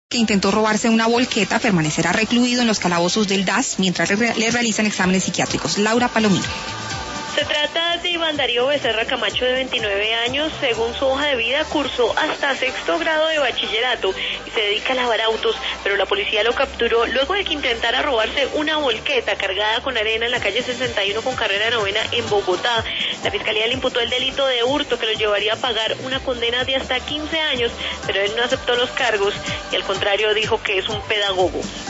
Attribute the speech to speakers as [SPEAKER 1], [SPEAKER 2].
[SPEAKER 1] que intentó robarse una volqueta permanecerá recluido en los calabozos del DAS mientras le realizan exámenes psiquiátricos. Laura Palomino.
[SPEAKER 2] Se trata de Iván Darío Becerra Camacho, de 29 años. Según su hoja de vida, cursó hasta 6º grado de bachillerato y se dedica a lavar autos, pero la policía lo capturó luego de que intentara robarse una volqueta cargada con arena en la calle 61 con carrera 9ª en Bogotá. La fiscalía le imputó el delito de hurto, que lo llevaría a pagar una condena de hasta 15 años, pero él no aceptó los cargos y al contrario dijo que es un pedagogo.